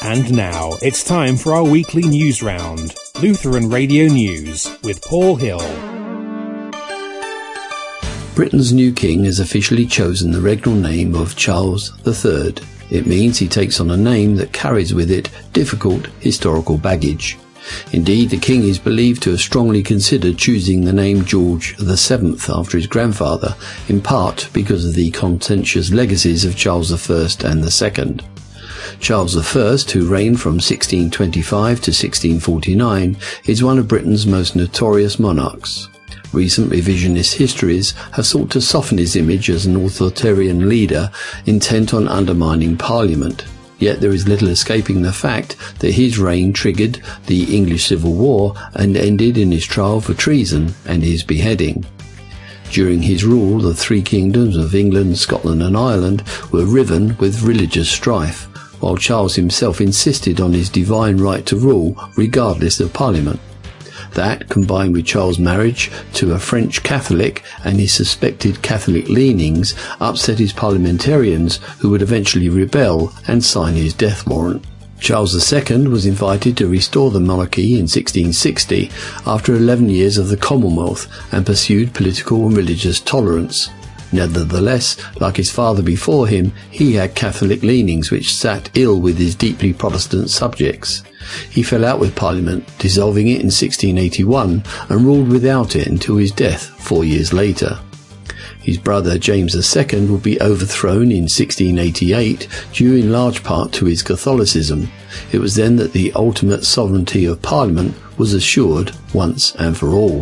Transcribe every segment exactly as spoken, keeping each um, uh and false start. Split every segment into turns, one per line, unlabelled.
And now it's time for our weekly news round. Lutheran Radio News with Paul Hill.
Britain's new king has officially chosen the regnal name of Charles the Third. It means he takes on a name that carries with it difficult historical baggage. Indeed, the king is believed to have strongly considered choosing the name George the Seventh after his grandfather, in part because of the contentious legacies of Charles the First and the Second. Charles the First, who reigned from sixteen twenty-five to sixteen forty-nine, is one of Britain's most notorious monarchs. Recent revisionist histories have sought to soften his image as an authoritarian leader intent on undermining Parliament. Yet there is little escaping the fact that his reign triggered the English Civil War and ended in his trial for treason and his beheading. During his rule, the three kingdoms of England, Scotland and Ireland were riven with religious strife, while Charles himself insisted on his divine right to rule regardless of Parliament. That, combined with Charles' marriage to a French Catholic and his suspected Catholic leanings, upset his parliamentarians, who would eventually rebel and sign his death warrant. Charles the Second was invited to restore the monarchy in sixteen sixty after eleven years of the Commonwealth and pursued political and religious tolerance. Nevertheless, like his father before him, he had Catholic leanings which sat ill with his deeply Protestant subjects. He fell out with Parliament, dissolving it in sixteen eighty-one, and ruled without it until his death four years later. His brother James the Second would be overthrown in sixteen eighty-eight, due in large part to his Catholicism. It was then that the ultimate sovereignty of Parliament was assured once and for all.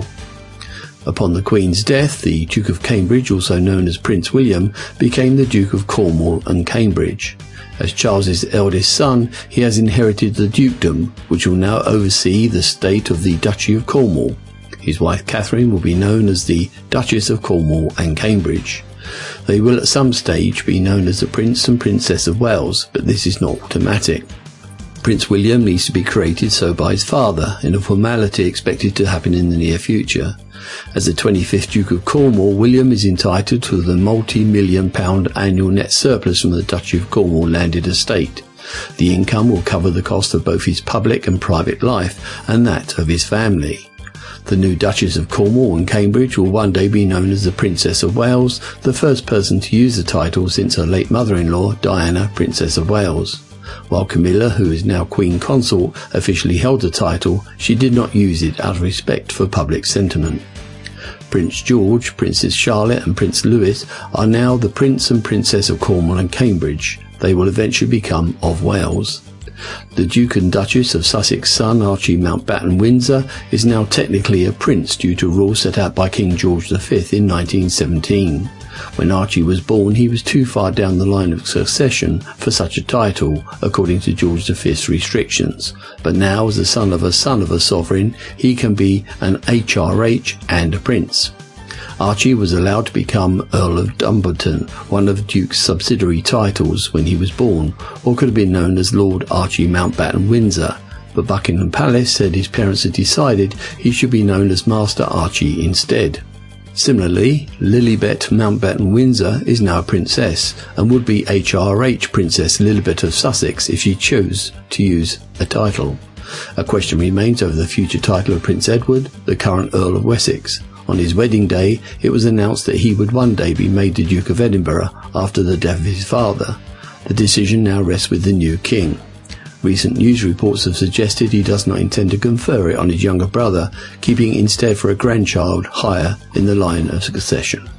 Upon the Queen's death, the Duke of Cambridge, also known as Prince William, became the Duke of Cornwall and Cambridge. As Charles's eldest son, he has inherited the dukedom, which will now oversee the state of the Duchy of Cornwall. His wife Catherine will be known as the Duchess of Cornwall and Cambridge. They will at some stage be known as the Prince and Princess of Wales, but this is not automatic. Prince William needs to be created so by his father, in a formality expected to happen in the near future. As the twenty-fifth Duke of Cornwall, William is entitled to the multi-million pound annual net surplus from the Duchy of Cornwall landed estate. The income will cover the cost of both his public and private life, and that of his family. The new Duchess of Cornwall and Cambridge will one day be known as the Princess of Wales, the first person to use the title since her late mother-in-law, Diana, Princess of Wales. While Camilla, who is now Queen Consort, officially held the title, she did not use it out of respect for public sentiment. Prince George, Princess Charlotte and Prince Louis are now the Prince and Princess of Cornwall and Cambridge. They will eventually become of Wales. The Duke and Duchess of Sussex's son, Archie Mountbatten Windsor, is now technically a prince due to rules set out by King George the Fifth in nineteen seventeen. When Archie was born, he was too far down the line of succession for such a title, according to George the Fifth's restrictions. But now, as the son of a son of a sovereign, he can be an H R H and a prince. Archie was allowed to become Earl of Dumbarton, one of the Duke's subsidiary titles, when he was born, or could have been known as Lord Archie Mountbatten Windsor. But Buckingham Palace said his parents had decided he should be known as Master Archie instead. Similarly, Lilibet Mountbatten Windsor is now a princess and would be H R H Princess Lilibet of Sussex if she chose to use a title. A question remains over the future title of Prince Edward, the current Earl of Wessex. On his wedding day, it was announced that he would one day be made the Duke of Edinburgh after the death of his father. The decision now rests with the new king. Recent news reports have suggested he does not intend to confer it on his younger brother, keeping it instead for a grandchild higher in the line of succession.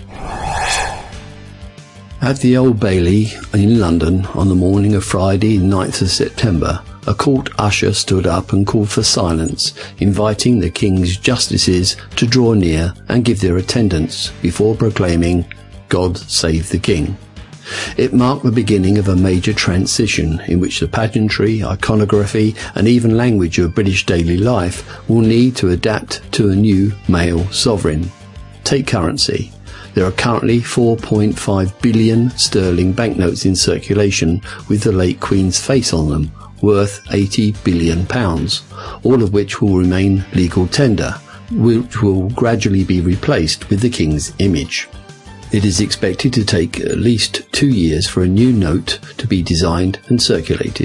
At the Old Bailey in London on the morning of Friday, ninth of September, a court usher stood up and called for silence, inviting the King's justices to draw near and give their attendance before proclaiming, "God save the King." It marked the beginning of a major transition in which the pageantry, iconography and even language of British daily life will need to adapt to a new male sovereign. Take currency. There are currently four point five billion sterling banknotes in circulation with the late Queen's face on them, worth eighty billion pounds, all of which will remain legal tender, which will gradually be replaced with the King's image. It is expected to take at least two years for a new note to be designed and circulated.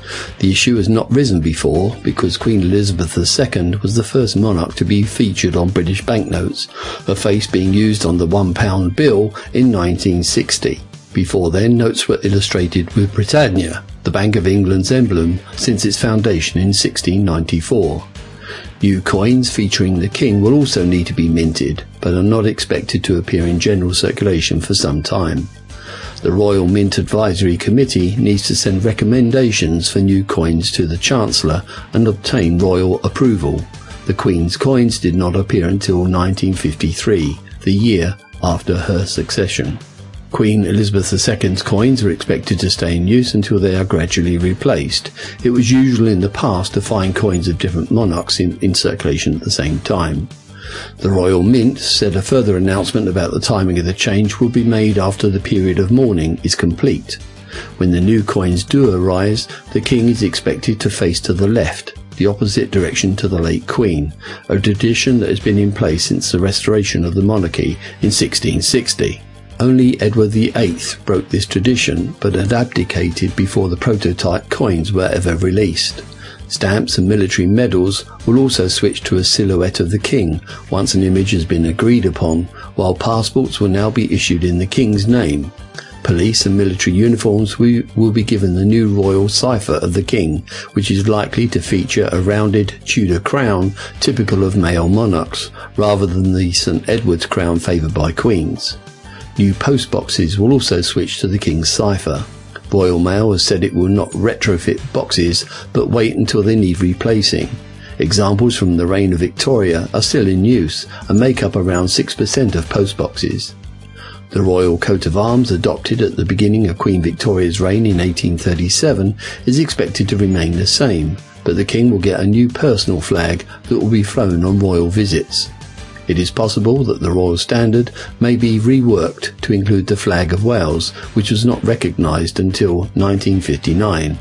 The issue has not risen before because Queen Elizabeth the Second was the first monarch to be featured on British banknotes, her face being used on the one pound bill in nineteen sixty. Before then, notes were illustrated with Britannia, the Bank of England's emblem since its foundation in sixteen ninety-four. New coins featuring the King will also need to be minted, but are not expected to appear in general circulation for some time. The Royal Mint Advisory Committee needs to send recommendations for new coins to the Chancellor and obtain royal approval. The Queen's coins did not appear until nineteen fifty-three, the year after her succession. Queen Elizabeth the Second's coins are expected to stay in use until they are gradually replaced. It was usual in the past to find coins of different monarchs in, in circulation at the same time. The Royal Mint said a further announcement about the timing of the change will be made after the period of mourning is complete. When the new coins do arise, the King is expected to face to the left, the opposite direction to the late Queen, a tradition that has been in place since the restoration of the monarchy in sixteen sixty. Only Edward the Eighth broke this tradition, but had abdicated before the prototype coins were ever released. Stamps and military medals will also switch to a silhouette of the King once an image has been agreed upon, while passports will now be issued in the King's name. Police and military uniforms will be given the new royal cipher of the King, which is likely to feature a rounded Tudor crown typical of male monarchs, rather than the Saint Edward's crown favoured by queens. New post boxes will also switch to the King's cipher. Royal Mail has said it will not retrofit boxes, but wait until they need replacing. Examples from the reign of Victoria are still in use and make up around six percent of post boxes. The royal coat of arms, adopted at the beginning of Queen Victoria's reign in eighteen thirty-seven, is expected to remain the same, but the King will get a new personal flag that will be flown on royal visits. It is possible that the Royal Standard may be reworked to include the flag of Wales, which was not recognised until nineteen fifty-nine.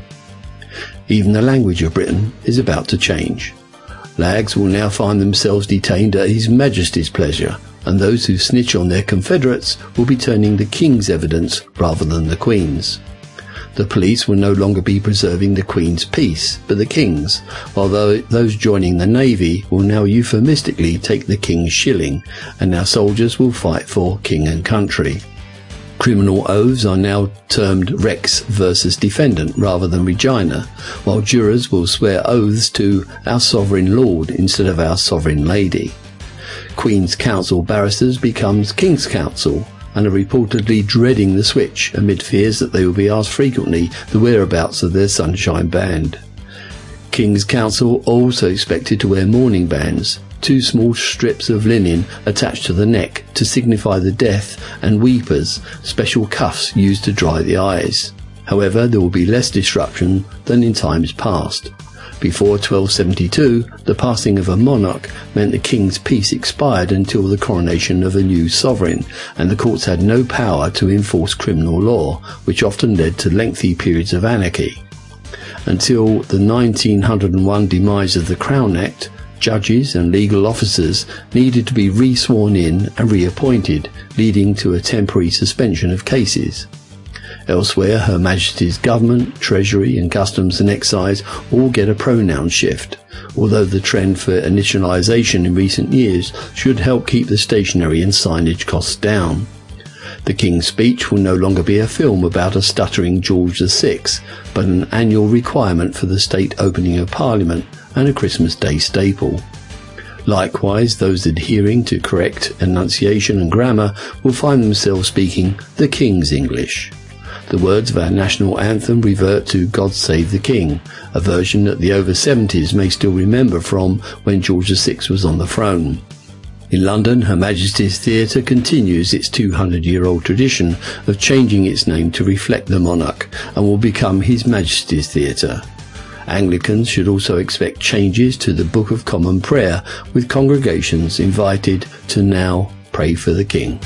Even the language of Britain is about to change. Lags will now find themselves detained at His Majesty's pleasure, and those who snitch on their confederates will be turning the King's evidence rather than the Queen's. The police will no longer be preserving the Queen's peace, but the King's, while those joining the Navy will now euphemistically take the King's shilling, and our soldiers will fight for King and country. Criminal oaths are now termed Rex versus Defendant rather than Regina, while jurors will swear oaths to our Sovereign Lord instead of our Sovereign Lady. Queen's Counsel barristers becomes King's Counsel, and are reportedly dreading the switch amid fears that they will be asked frequently the whereabouts of their Sunshine Band. King's Counsel are also expected to wear mourning bands, two small strips of linen attached to the neck to signify the death, and weepers, special cuffs used to dry the eyes. However, there will be less disruption than in times past. Before twelve seventy-two, the passing of a monarch meant the King's peace expired until the coronation of a new sovereign, and the courts had no power to enforce criminal law, which often led to lengthy periods of anarchy. Until the nineteen oh one demise of the Crown Act, judges and legal officers needed to be re-sworn in and reappointed, leading to a temporary suspension of cases. Elsewhere, Her Majesty's Government, Treasury and Customs and Excise all get a pronoun shift, although the trend for initialisation in recent years should help keep the stationery and signage costs down. The King's Speech will no longer be a film about a stuttering George the Sixth, but an annual requirement for the state opening of Parliament and a Christmas Day staple. Likewise, those adhering to correct enunciation and grammar will find themselves speaking the King's English. The words of our national anthem revert to God Save the King, a version that the over seventies may still remember from when George the Sixth was on the throne. In London, Her Majesty's Theatre continues its two hundred year old tradition of changing its name to reflect the monarch and will become His Majesty's Theatre. Anglicans should also expect changes to the Book of Common Prayer, with congregations invited to now pray for the King.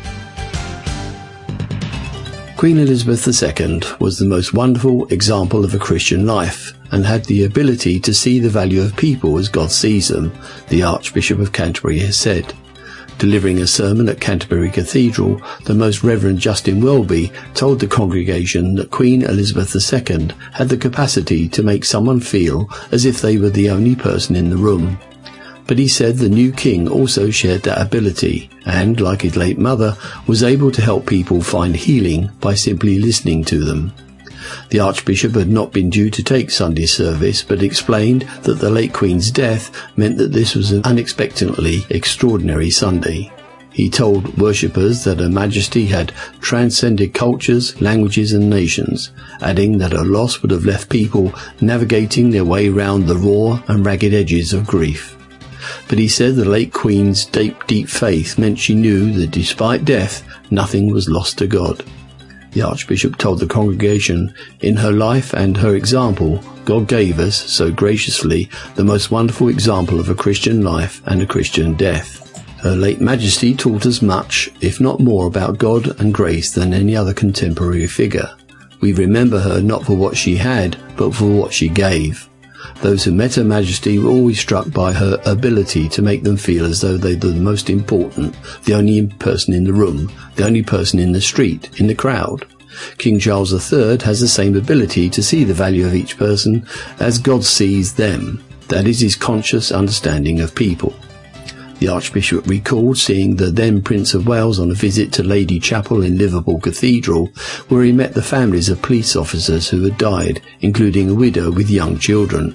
Queen Elizabeth the Second was the most wonderful example of a Christian life and had the ability to see the value of people as God sees them, the Archbishop of Canterbury has said. Delivering a sermon at Canterbury Cathedral, the Most Reverend Justin Welby told the congregation that Queen Elizabeth the Second had the capacity to make someone feel as if they were the only person in the room. But he said the new king also shared that ability and, like his late mother, was able to help people find healing by simply listening to them. The Archbishop had not been due to take Sunday service, but explained that the late Queen's death meant that this was an unexpectedly extraordinary Sunday. He told worshippers that Her Majesty had transcended cultures, languages and nations, adding that her loss would have left people navigating their way round the raw and ragged edges of grief. But he said the late Queen's deep, deep faith meant she knew that despite death, nothing was lost to God. The Archbishop told the congregation, in her life and her example, God gave us, so graciously, the most wonderful example of a Christian life and a Christian death. Her late Majesty taught us much, if not more, about God and grace than any other contemporary figure. We remember her not for what she had, but for what she gave. Those who met Her Majesty were always struck by her ability to make them feel as though they were the most important, the only person in the room, the only person in the street, in the crowd. King Charles the Third has the same ability to see the value of each person as God sees them. That is his conscious understanding of people. The Archbishop recalled seeing the then Prince of Wales on a visit to Lady Chapel in Liverpool Cathedral, where he met the families of police officers who had died, including a widow with young children.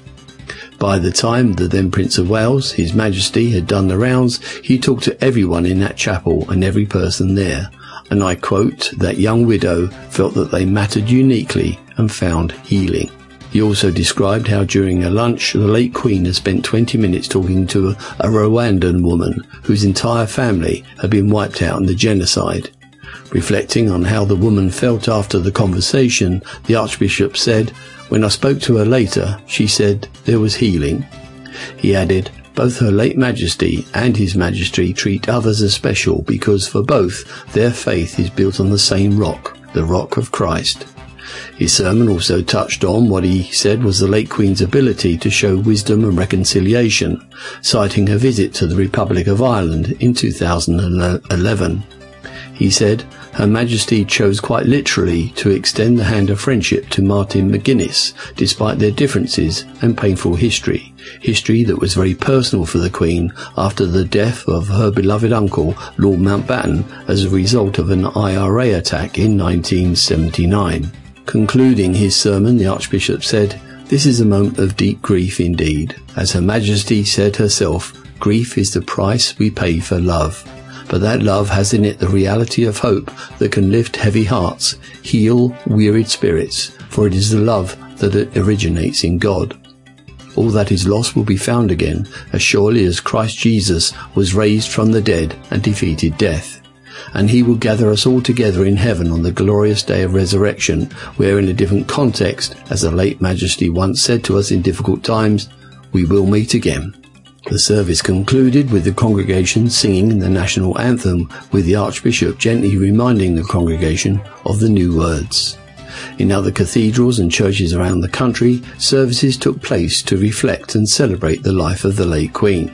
By the time the then Prince of Wales, His Majesty, had done the rounds, he talked to everyone in that chapel and every person there, and I quote, that young widow felt that they mattered uniquely and found healing. He also described how during a lunch the late Queen had spent twenty minutes talking to a, a Rwandan woman whose entire family had been wiped out in the genocide. Reflecting on how the woman felt after the conversation, the Archbishop said, "When I spoke to her later, she said there was healing." He added, "Both Her late Majesty and His Majesty treat others as special because for both their faith is built on the same rock, the rock of Christ." His sermon also touched on what he said was the late Queen's ability to show wisdom and reconciliation, citing her visit to the Republic of Ireland in two thousand eleven. He said, Her Majesty chose quite literally to extend the hand of friendship to Martin McGuinness, despite their differences and painful history, history that was very personal for the Queen after the death of her beloved uncle, Lord Mountbatten, as a result of an I R A attack in nineteen seventy-nine. Concluding his sermon, the Archbishop said, "This is a moment of deep grief indeed. As Her Majesty said herself, grief is the price we pay for love. But that love has in it the reality of hope that can lift heavy hearts, heal wearied spirits, for it is the love that originates in God. All that is lost will be found again, as surely as Christ Jesus was raised from the dead and defeated death. And he will gather us all together in heaven on the glorious day of resurrection, where in a different context, as the late Majesty once said to us in difficult times, we will meet again." The service concluded with the congregation singing the national anthem, with the Archbishop gently reminding the congregation of the new words. In other cathedrals and churches around the country, services took place to reflect and celebrate the life of the late Queen.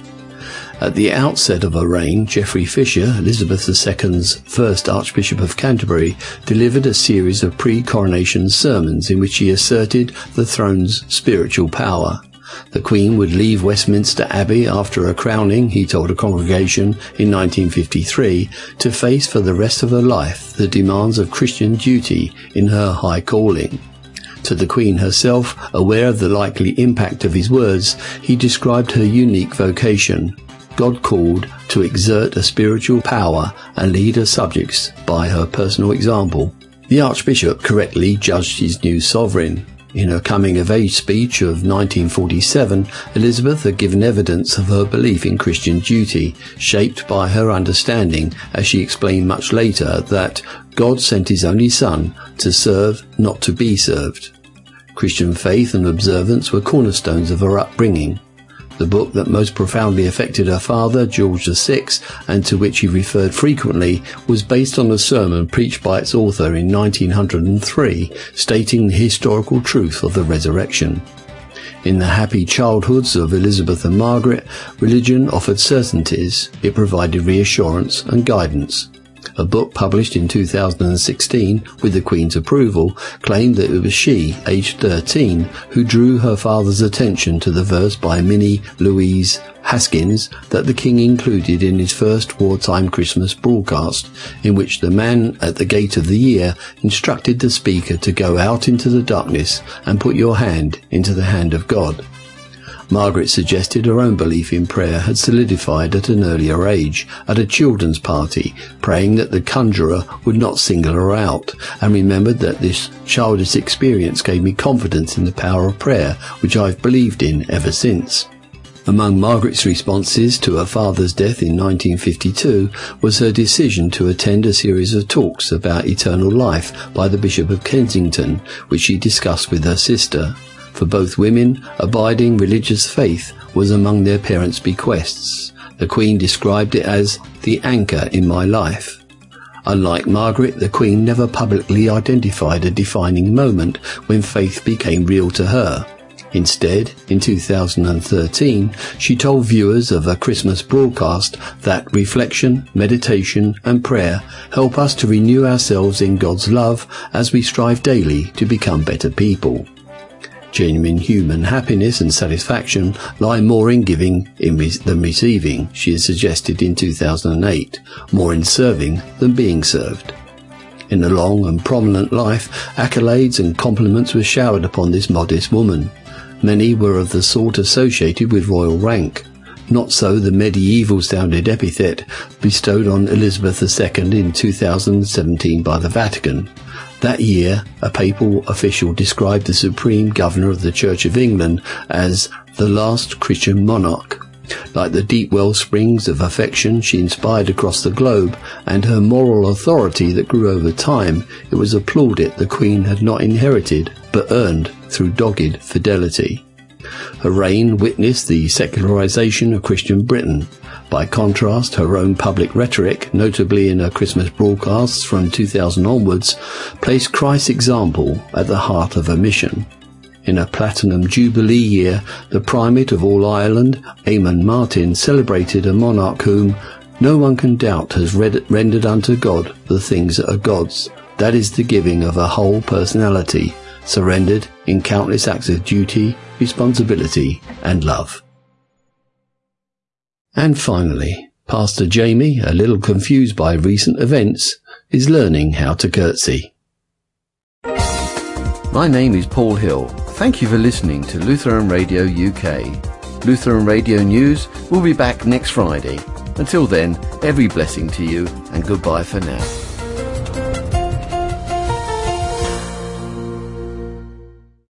At the outset of her reign, Geoffrey Fisher, Elizabeth the Second's first Archbishop of Canterbury, delivered a series of pre-coronation sermons in which he asserted the throne's spiritual power. The Queen would leave Westminster Abbey after her crowning, he told a congregation in nineteen fifty-three, to face for the rest of her life the demands of Christian duty in her high calling. To the Queen herself, aware of the likely impact of his words, he described her unique vocation. God called to exert a spiritual power and lead her subjects by her personal example. The Archbishop correctly judged his new sovereign. In her coming-of-age speech of nineteen forty-seven, Elizabeth had given evidence of her belief in Christian duty, shaped by her understanding, as she explained much later, that God sent his only Son to serve, not to be served. Christian faith and observance were cornerstones of her upbringing. The book that most profoundly affected her father, George the Sixth, and to which he referred frequently, was based on a sermon preached by its author in nineteen oh three, stating the historical truth of the resurrection. In the happy childhoods of Elizabeth and Margaret, religion offered certainties. It provided reassurance and guidance. A book published in two thousand sixteen, with the Queen's approval, claimed that it was she, aged thirteen, who drew her father's attention to the verse by Minnie Louise Haskins that the King included in his first wartime Christmas broadcast, in which the man at the gate of the year instructed the speaker to go out into the darkness and put your hand into the hand of God. Margaret suggested her own belief in prayer had solidified at an earlier age, at a children's party, praying that the conjurer would not single her out, and remembered that this childish experience gave me confidence in the power of prayer, which I've believed in ever since. Among Margaret's responses to her father's death in nineteen fifty-two was her decision to attend a series of talks about eternal life by the Bishop of Kensington, which she discussed with her sister. For both women, abiding religious faith was among their parents' bequests. The Queen described it as the anchor in my life. Unlike Margaret, the Queen never publicly identified a defining moment when faith became real to her. Instead, in two thousand thirteen, she told viewers of a Christmas broadcast that reflection, meditation and prayer help us to renew ourselves in God's love as we strive daily to become better people. Genuine human happiness and satisfaction lie more in giving than receiving, she has suggested in two thousand eight, more in serving than being served. In a long and prominent life, accolades and compliments were showered upon this modest woman. Many were of the sort associated with royal rank. Not so the medieval-sounded epithet bestowed on Elizabeth the Second in two thousand seventeen by the Vatican. That year, a papal official described the Supreme Governor of the Church of England as the last Christian monarch. Like the deep well springs of affection she inspired across the globe, and her moral authority that grew over time, it was a plaudit the Queen had not inherited, but earned through dogged fidelity. Her reign witnessed the secularization of Christian Britain. By contrast, her own public rhetoric, notably in her Christmas broadcasts from two thousand onwards, placed Christ's example at the heart of her mission. In a Platinum Jubilee year, the Primate of all Ireland, Eamon Martin, celebrated a monarch whom no one can doubt has rendered unto God the things that are God's. That is the giving of a whole personality, surrendered in countless acts of duty, responsibility and love. And finally, Pastor Jamie, a little confused by recent events, is learning how to curtsy. My name is Paul Hill. Thank you for listening to Lutheran Radio U K. Lutheran Radio News will be back next Friday. Until then, every blessing to you and goodbye for now.